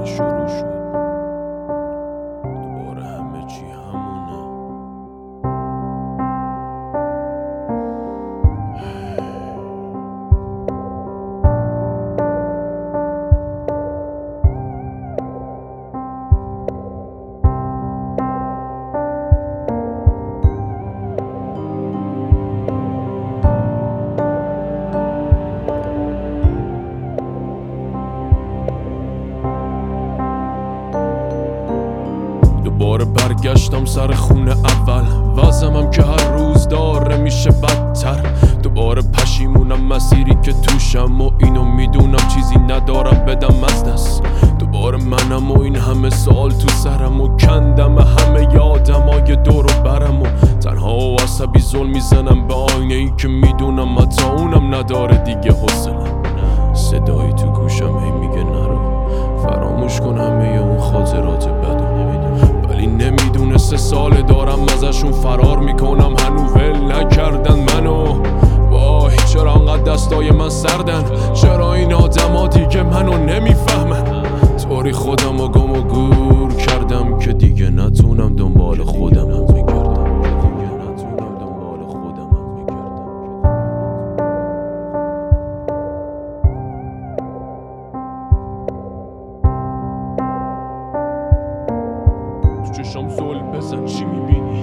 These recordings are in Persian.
شروع شد دوباره همه چی همونه. دوباره برگشتم سر خونه اول، وضعم که هر روز داره میشه بدتر. دوباره پشیمونم مسیری که توشم و اینو میدونم چیزی ندارم بدم از دست. دوباره منم و این همه سوال تو سرم و کندم همه آدمای دور و برم و تنها و عصبی ظلم میزنم به آینه ای که میدونم حتی اونم نداره دیگه حوصله‌ام. صدایی تو گوشم هی میگه نرو، فراموش کن همه اون خاطرات بدو. ولی نمیدونه 3 سال دارم ازشون فرار میکنم، هنو ول نکردن منو. وای چرا انقدر دستای من سردن، چرا این آدما دیگه منو نمیفهمن. طوری خودم و گم و گور کردم که دیگه نتونم دنبال خودم بگردم. تو چشام زل بزن چی میبینی؟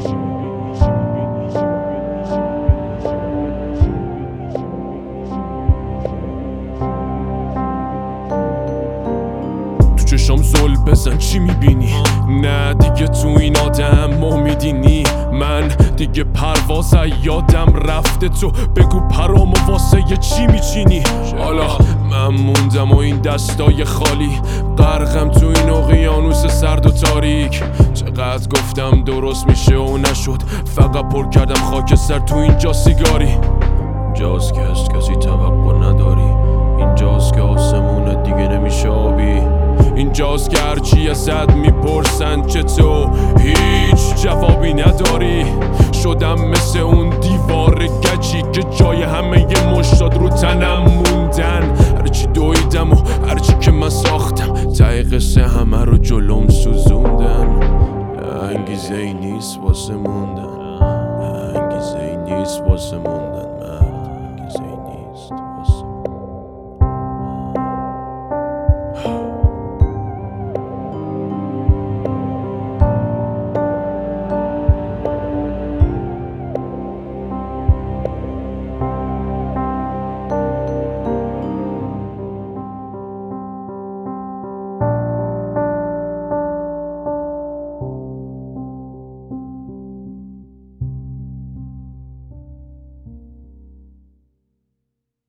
تو چشام زل بزن چی میبینی؟ نه دیگه تو این آدم امیدی من دیگه پرواز یادم رفته. تو بگو پرامو واسه چی میچینی؟ حالا من موندم و این دستای خالی، غرقم تو این اقیانوس سرد و تاریک. چقدر گفتم درست میشه و نشد، فقط پر کردم خاکستر تو اینجا سیگاری. اینجاست که از کسی توقع نداری، اینجاست که آسمونت دیگه نمیشه آبی، اینجاست که هرچی ازت میپرسن چطور هیچ جوابی نداری. شدم مثل اون دیوار گچی که جای همه مشتاد رو تنم موندن. هرچی دویدم و هرچی که من ساختم ته قصه همه رو جلوم سوزوندن. انگیزه ای نیست واسه موندن، انگیزه ای نیست واسه موندن.